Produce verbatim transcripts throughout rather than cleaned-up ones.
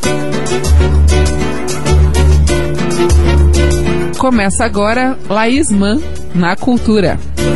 Começa agora Laís Mann na Cultura.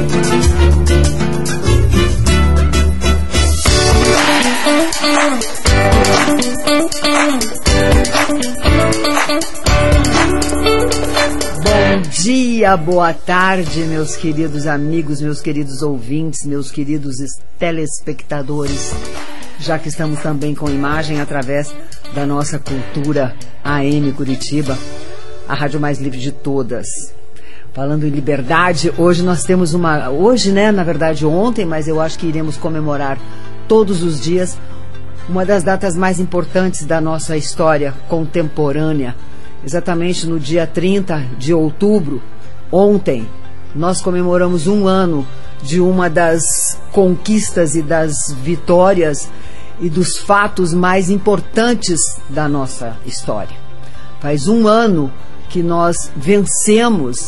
Bom dia, boa tarde, meus queridos amigos, meus queridos ouvintes, meus queridos telespectadores, já que estamos também com imagem através da nossa Cultura A M Curitiba, a rádio mais livre de todas. Falando em liberdade, hoje nós temos uma... Hoje, né, na verdade ontem, mas eu acho que iremos comemorar todos os dias uma das datas mais importantes da nossa história contemporânea. Exatamente no dia trinta de outubro, ontem, nós comemoramos um ano de uma das conquistas e das vitórias e dos fatos mais importantes da nossa história. Faz um ano que nós vencemos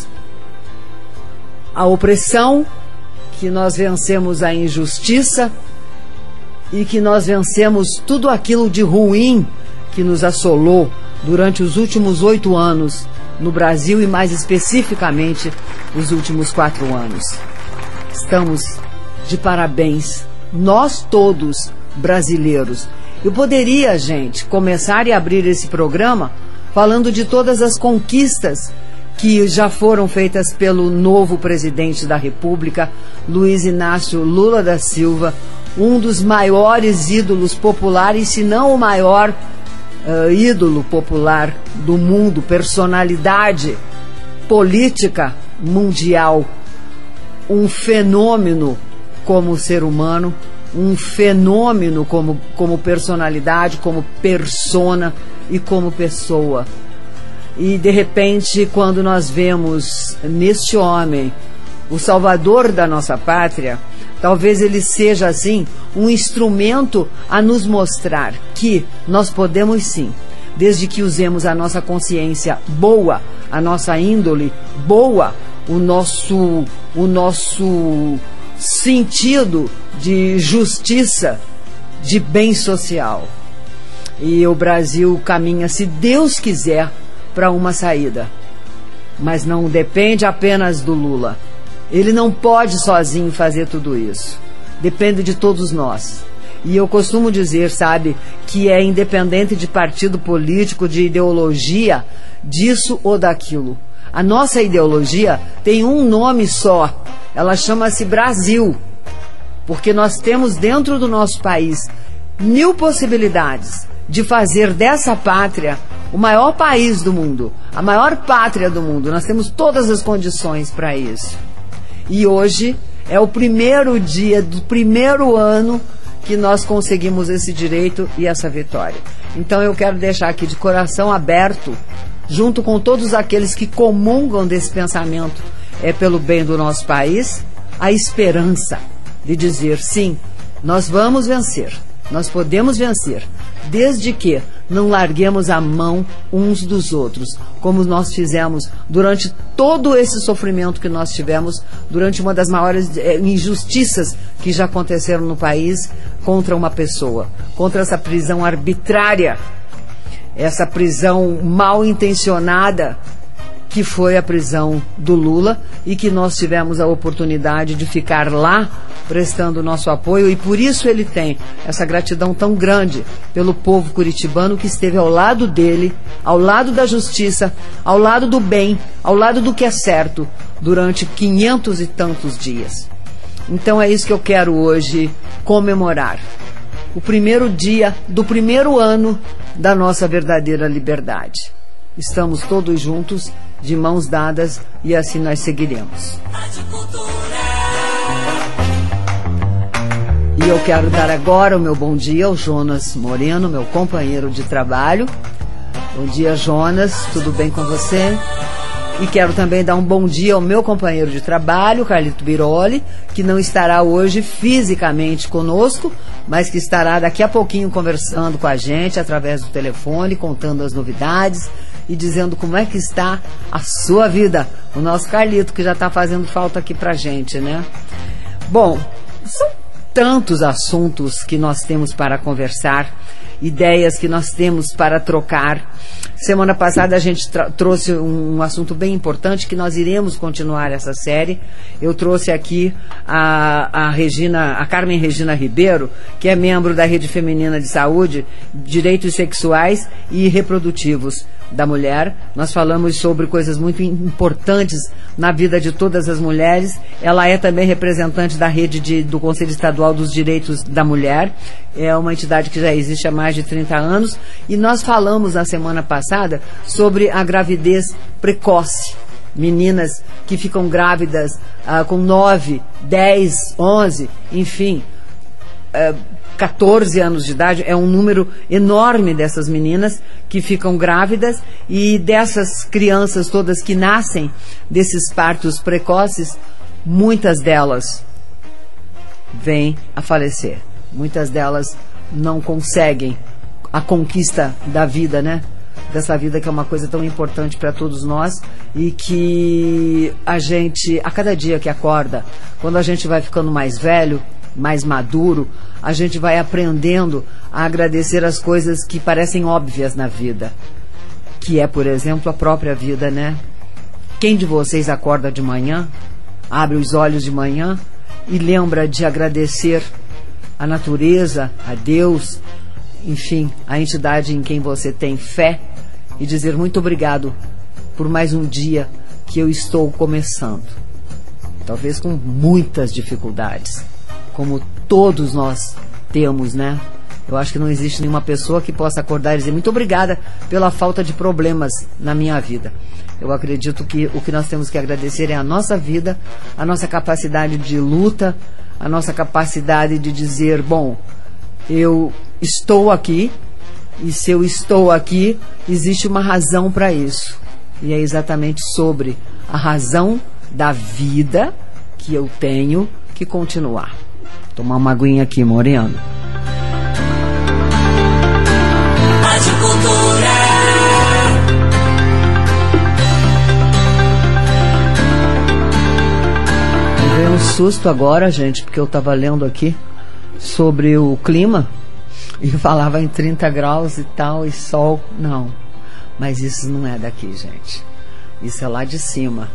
a opressão, que nós vencemos a injustiça e que nós vencemos tudo aquilo de ruim que nos assolou durante os últimos oito anos no Brasil e mais especificamente os últimos quatro anos. Estamos de parabéns, nós todos brasileiros. Eu poderia, gente, começar e abrir esse programa falando de todas as conquistas que já foram feitas pelo novo presidente da República, Luiz Inácio Lula da Silva, um dos maiores ídolos populares, se não o maior uh, ídolo popular do mundo, personalidade política mundial, um fenômeno como ser humano, um fenômeno como, como personalidade, como persona e como pessoa. E de repente, quando nós vemos neste homem o salvador da nossa pátria, talvez ele seja assim um instrumento a nos mostrar que nós podemos sim, desde que usemos a nossa consciência boa, a nossa índole boa, o nosso, o nosso sentido de justiça, de bem social. E o Brasil caminha, se Deus quiser, para uma saída. Mas não depende apenas do Lula. Ele não pode sozinho fazer tudo isso. Depende de todos nós. E eu costumo dizer, sabe, que é independente de partido político, de ideologia, disso ou daquilo. A nossa ideologia tem um nome só. Ela chama-se Brasil. Porque nós temos dentro do nosso país mil possibilidades de fazer dessa pátria o maior país do mundo, a maior pátria do mundo. Nós temos todas as condições para isso. E hoje é o primeiro dia do primeiro ano que nós conseguimos esse direito e essa vitória. Então eu quero deixar aqui de coração aberto, junto com todos aqueles que comungam desse pensamento é pelo bem do nosso país, a esperança de dizer sim, nós vamos vencer, nós podemos vencer, desde que não larguemos a mão uns dos outros, como nós fizemos durante todo esse sofrimento que nós tivemos, durante uma das maiores é, injustiças que já aconteceram no país contra uma pessoa, contra essa prisão arbitrária, essa prisão mal intencionada, que foi a prisão do Lula e que nós tivemos a oportunidade de ficar lá prestando nosso apoio, e por isso ele tem essa gratidão tão grande pelo povo curitibano que esteve ao lado dele, ao lado da justiça, ao lado do bem, ao lado do que é certo durante quinhentos e tantos dias. Então é isso que eu quero hoje comemorar. O primeiro dia do primeiro ano da nossa verdadeira liberdade. Estamos todos juntos, de mãos dadas, e assim nós seguiremos. E eu quero dar agora o meu bom dia ao Jonas Moreno, meu companheiro de trabalho. Bom dia, Jonas, tudo bem com você? E quero também dar um bom dia ao meu companheiro de trabalho, Carlito Biroli, que não estará hoje fisicamente conosco, mas que estará daqui a pouquinho conversando com a gente através do telefone, contando as novidades e dizendo como é que está a sua vida. O nosso Carlito, que já está fazendo falta aqui pra gente, né? Bom, são tantos assuntos que nós temos para conversar ideias que nós temos para trocar. Semana passada a gente trouxe um, um assunto bem importante, que nós iremos continuar essa série. Eu trouxe aqui a, a Regina, a Carmen Regina Ribeiro, que é membro da Rede Feminina de Saúde, Direitos Sexuais e Reprodutivos da Mulher. Nós falamos sobre coisas muito importantes na vida de todas as mulheres. Ela é também representante da rede de, do Conselho Estadual dos Direitos da Mulher. É uma entidade que já existe há mais de trinta anos. E nós falamos na semana passada sobre a gravidez precoce. Meninas que ficam grávidas ah, com nove, dez, onze, enfim, ah, catorze anos de idade. É um número enorme dessas meninas que ficam grávidas, e dessas crianças todas que nascem desses partos precoces, muitas delas vêm a falecer. Muitas delas não conseguem a conquista da vida, né? Dessa vida que é uma coisa tão importante para todos nós, e que a gente, a cada dia que acorda, quando a gente vai ficando mais velho, mais maduro, a gente vai aprendendo a agradecer as coisas que parecem óbvias na vida, que é, por exemplo, a própria vida, né? Quem de vocês acorda de manhã, abre os olhos de manhã e lembra de agradecer a natureza, a Deus, enfim, a entidade em quem você tem fé, e dizer muito obrigado por mais um dia que eu estou começando, talvez com muitas dificuldades, como todos nós temos, né? Eu acho que não existe nenhuma pessoa que possa acordar e dizer muito obrigada pela falta de problemas na minha vida. Eu acredito que o que nós temos que agradecer é a nossa vida, a nossa capacidade de luta, a nossa capacidade de dizer, bom, eu estou aqui, e se eu estou aqui, existe uma razão para isso. E é exatamente sobre a razão da vida que eu tenho que continuar. Tomar uma aguinha aqui, Moriano. Me veio um susto agora, gente, porque eu estava lendo aqui sobre o clima e falava em trinta graus e tal, e sol. Não, mas isso não é daqui, gente. Isso é lá de cima.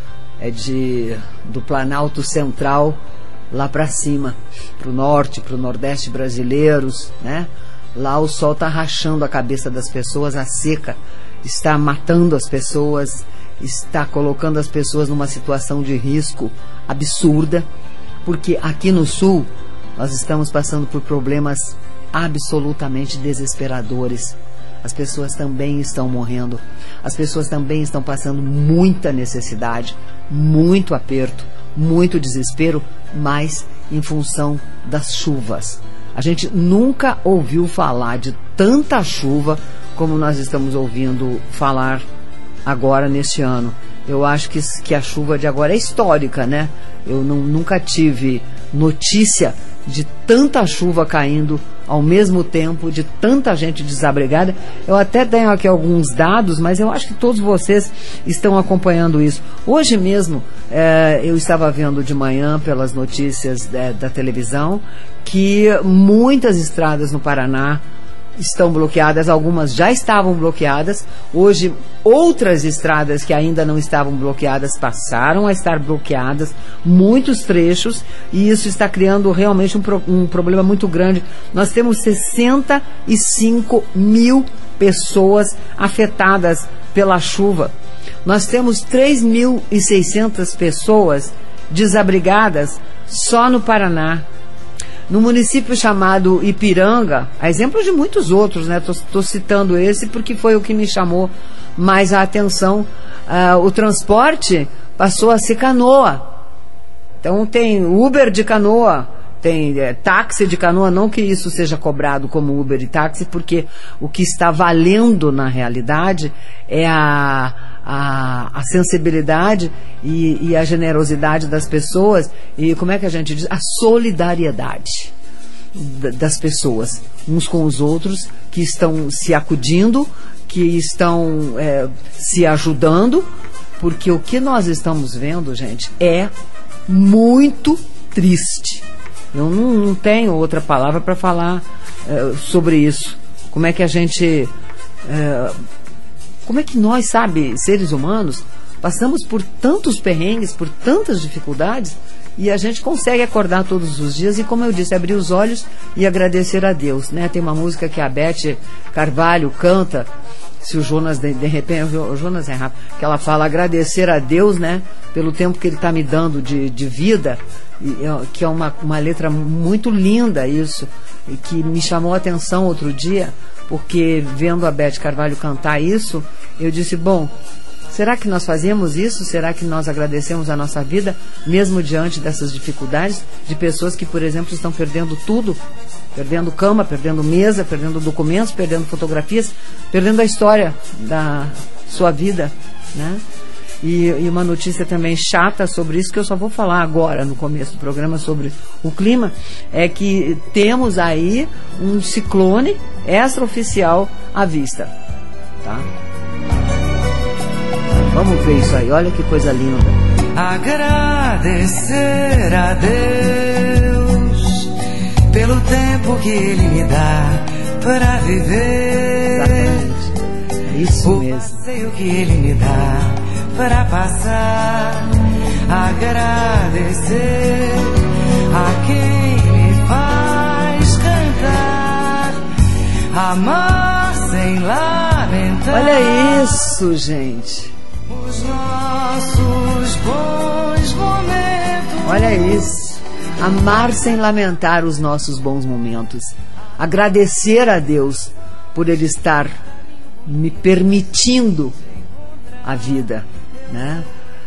É de do Planalto Central lá para cima, para o norte, para o nordeste brasileiros, né? Lá o sol está rachando a cabeça das pessoas, a seca está matando as pessoas, está colocando as pessoas numa situação de risco absurda, porque aqui no sul nós estamos passando por problemas absolutamente desesperadores. As pessoas também estão morrendo, as pessoas também estão passando muita necessidade, muito aperto, muito desespero, mas em função das chuvas. A gente nunca ouviu falar de tanta chuva como nós estamos ouvindo falar agora neste ano. Eu acho que, que a chuva de agora é histórica, né? Eu não, nunca tive notícia de tanta chuva caindo ao mesmo tempo, de tanta gente desabrigada. Eu até tenho aqui alguns dados, mas eu acho que todos vocês estão acompanhando isso. Hoje mesmo, é, eu estava vendo de manhã pelas notícias é, da televisão que muitas estradas no Paraná estão bloqueadas, algumas já estavam bloqueadas. Hoje, outras estradas que ainda não estavam bloqueadas passaram a estar bloqueadas, muitos trechos, e isso está criando realmente um, pro, um problema muito grande. Nós temos sessenta e cinco mil pessoas afetadas pela chuva. Nós temos três mil e seiscentas pessoas desabrigadas só no Paraná. No município chamado Ipiranga, a exemplo de muitos outros, né? Estou citando esse porque foi o que me chamou mais a atenção. Uh, o transporte passou a ser canoa. Então tem Uber de canoa, tem é, táxi de canoa, não que isso seja cobrado como Uber e táxi, porque o que está valendo na realidade é a... A, a sensibilidade e, e a generosidade das pessoas, e como é que a gente diz? A solidariedade das pessoas, uns com os outros, que estão se acudindo, que estão é, se ajudando, porque o que nós estamos vendo, gente, é muito triste. Eu não, não tenho outra palavra para falar é, sobre isso. como é que a gente... É, como é que nós, sabe, seres humanos, passamos por tantos perrengues, por tantas dificuldades, e a gente consegue acordar todos os dias e, como eu disse, abrir os olhos e agradecer a Deus, né? Tem uma música que a Beth Carvalho canta, se o Jonas, de, de repente, o Jonas é rápido, que ela fala agradecer a Deus, né, pelo tempo que Ele está me dando de, de vida, e, que é uma, uma letra muito linda isso, e que me chamou a atenção outro dia, porque vendo a Beth Carvalho cantar isso, eu disse, bom, será que nós fazemos isso? Será que nós agradecemos a nossa vida, mesmo diante dessas dificuldades, de pessoas que, por exemplo, estão perdendo tudo, perdendo cama, perdendo mesa, perdendo documentos, perdendo fotografias, perdendo a história da sua vida, né? E, e uma notícia também chata sobre isso, que eu só vou falar agora, no começo do programa, sobre o clima, é que temos aí um ciclone extraoficial à vista, tá? Vamos ver isso aí, olha que coisa linda. Agradecer a Deus pelo tempo que Ele me dá para viver. Exatamente, é isso o mesmo. passeio que Ele me dá para passar. Agradecer a quem me faz cantar, amar sem lamentar. Olha isso, gente. Os nossos bons momentos. Olha isso. Amar sem lamentar os nossos bons momentos. Agradecer a Deus por Ele estar me permitindo a vida, né?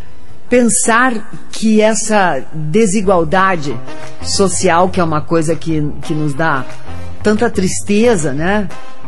Pensar que essa desigualdade social, que é uma coisa que, que nos dá tanta tristeza, né?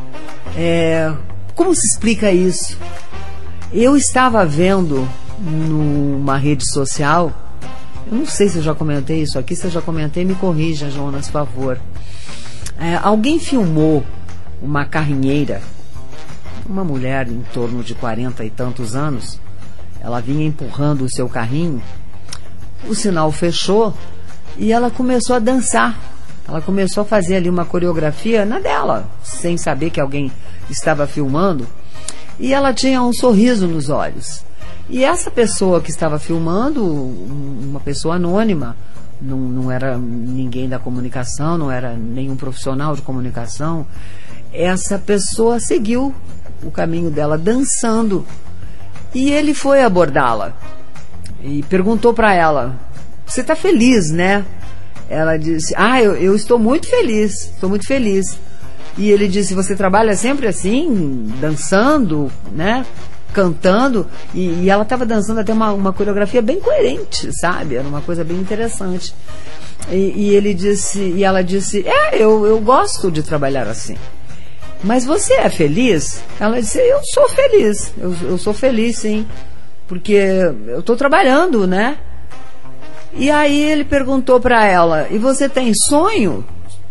É, como se explica isso? Eu estava vendo numa rede social, eu não sei se eu já comentei isso aqui, se eu já comentei, me corrija, Jonas, por favor. É, alguém filmou uma carrinheira, uma mulher em torno de quarenta e tantos anos, ela vinha empurrando o seu carrinho, o sinal fechou e ela começou a dançar. Ela começou a fazer ali uma coreografia na dela, sem saber que alguém estava filmando. E ela tinha um sorriso nos olhos. E essa pessoa que estava filmando, uma pessoa anônima, não, não era ninguém da comunicação, não era nenhum profissional de comunicação, essa pessoa seguiu o caminho dela dançando. E ele foi abordá-la e perguntou para ela, você está feliz, né? Ela disse, ah, eu, eu estou muito feliz, estou muito feliz. E ele disse, você trabalha sempre assim, dançando, né? Cantando. E, e ela estava dançando até uma, uma coreografia bem coerente, sabe? Era uma coisa bem interessante. E, e ele disse, e ela disse, é, eu, eu gosto de trabalhar assim. Mas você é feliz? Ela disse, eu sou feliz, eu, eu sou feliz sim, porque eu estou trabalhando, né? E aí ele perguntou para ela, e você tem sonho?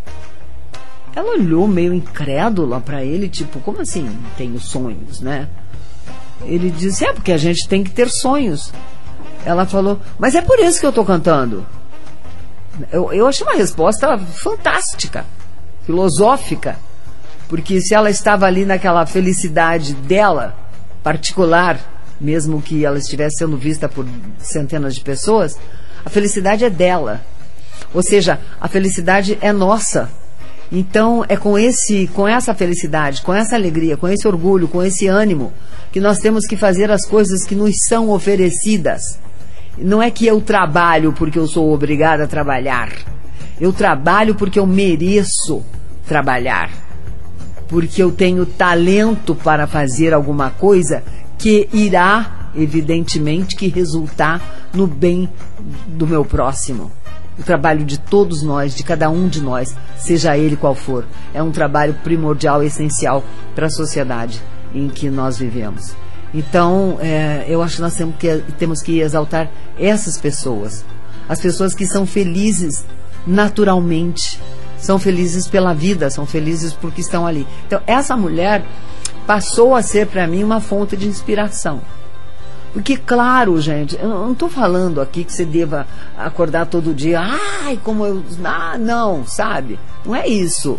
Ela olhou meio incrédula para ele, tipo, como assim tenho sonhos, né? Ele disse, é porque a gente tem que ter sonhos. Ela falou, mas é por isso que eu estou cantando. Eu, eu achei uma resposta fantástica, filosófica. Porque se ela estava ali naquela felicidade dela, particular, mesmo que ela estivesse sendo vista por centenas de pessoas, a felicidade é dela. Ou seja, a felicidade é nossa. Então é com, esse, com essa felicidade, com essa alegria, com esse orgulho, com esse ânimo, que nós temos que fazer as coisas que nos são oferecidas. Não é que eu trabalho porque eu sou obrigada a trabalhar. Eu trabalho porque eu mereço trabalhar. Porque eu tenho talento para fazer alguma coisa que irá, evidentemente, que resultar no bem do meu próximo. O trabalho de todos nós, de cada um de nós, seja ele qual for, é um trabalho primordial e essencial para a sociedade em que nós vivemos. Então, é, eu acho que nós temos que, temos que exaltar essas pessoas, as pessoas que são felizes naturalmente, são felizes pela vida, são felizes porque estão ali. Então, essa mulher passou a ser para mim uma fonte de inspiração. Porque, claro, gente, eu não estou falando aqui que você deva acordar todo dia, ai, como eu... Ah, não, sabe? Não é isso.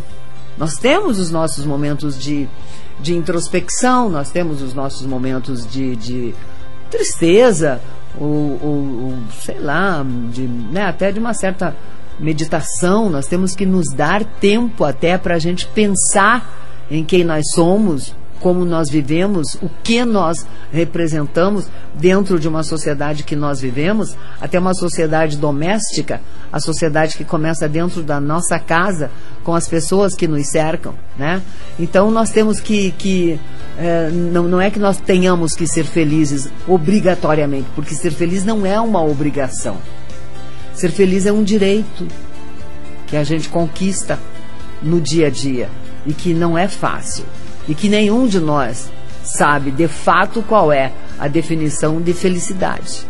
Nós temos os nossos momentos de, de introspecção, nós temos os nossos momentos de, de tristeza, ou, ou, ou sei lá, de, né, até de uma certa meditação. Nós temos que nos dar tempo até para a gente pensar em quem nós somos, como nós vivemos, o que nós representamos dentro de uma sociedade que nós vivemos, até uma sociedade doméstica, a sociedade que começa dentro da nossa casa, com as pessoas que nos cercam, né? Então nós temos que, que é, não, não é que nós tenhamos que ser felizes obrigatoriamente, porque ser feliz não é uma obrigação. Ser feliz é um direito que a gente conquista no dia a dia e que não é fácil. E que nenhum de nós sabe de fato qual é a definição de felicidade.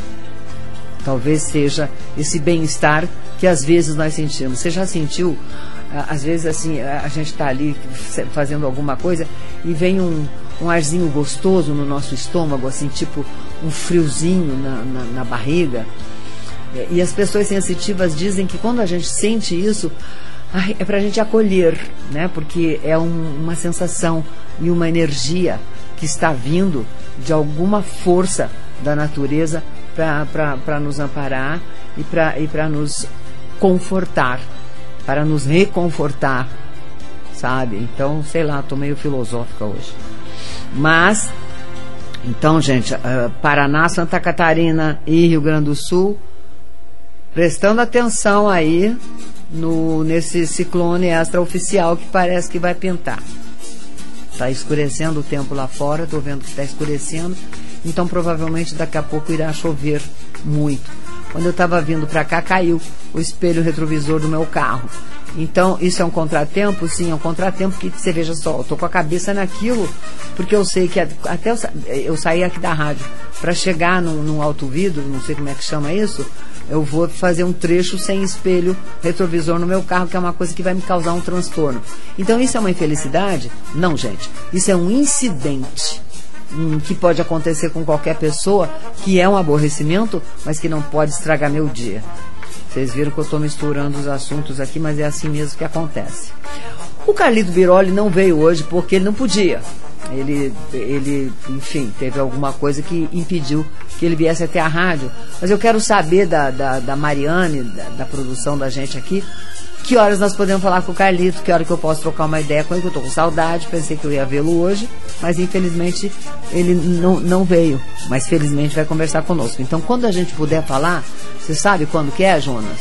Talvez seja esse bem-estar que às vezes nós sentimos. Você já sentiu, às vezes assim, a gente está ali fazendo alguma coisa e vem um, um arzinho gostoso no nosso estômago, assim, tipo um friozinho na, na, na barriga. E as pessoas sensitivas dizem que quando a gente sente isso, ai, é pra gente acolher, né? Porque é um, uma sensação e uma energia que está vindo de alguma força da natureza para nos amparar e para e para nos confortar, para nos reconfortar, sabe? Então, sei lá, tô meio filosófica hoje. Mas, então, gente, uh, Paraná, Santa Catarina e Rio Grande do Sul, prestando atenção aí no, nesse ciclone extraoficial que parece que vai pintar. Está escurecendo o tempo lá fora, estou vendo que está escurecendo, então provavelmente daqui a pouco irá chover muito. Quando eu estava vindo para cá, caiu o espelho retrovisor do meu carro. Então, isso é um contratempo? Sim, é um contratempo que, você veja só, eu estou com a cabeça naquilo, porque eu sei que até eu, eu saí aqui da rádio, para chegar num, num alto vidro, não sei como é que chama isso, eu vou fazer um trecho sem espelho retrovisor no meu carro, que é uma coisa que vai me causar um transtorno. Então, isso é uma infelicidade? Não, gente. Isso é um incidente hum, que pode acontecer com qualquer pessoa, que é um aborrecimento, mas que não pode estragar meu dia. Vocês viram que eu estou misturando os assuntos aqui, mas é assim mesmo que acontece. O Carlito Biroli não veio hoje porque ele não podia. Ele, ele, enfim, teve alguma coisa que impediu que ele viesse até a rádio. Mas eu quero saber da, da, da Mariane, da, da produção da gente aqui, que horas nós podemos falar com o Carlito, que hora que eu posso trocar uma ideia com ele, que eu estou com saudade, pensei que eu ia vê-lo hoje, mas infelizmente ele não, não veio, mas felizmente vai conversar conosco. Então, quando a gente puder falar, você sabe quando que é, Jonas?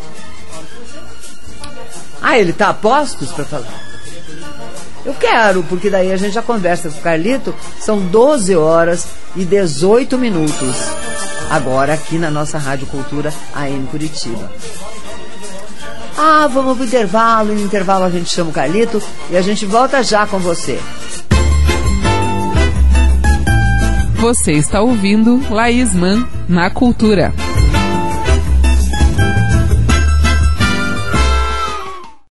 Ah, ele está a postos para falar? Eu quero, porque daí a gente já conversa com o Carlito. São doze horas e dezoito minutos. Agora aqui na nossa Rádio Cultura A M Curitiba. Ah, vamos pro intervalo. No intervalo a gente chama o Carlito e a gente volta já com você. Você está ouvindo Laís Mann na Cultura.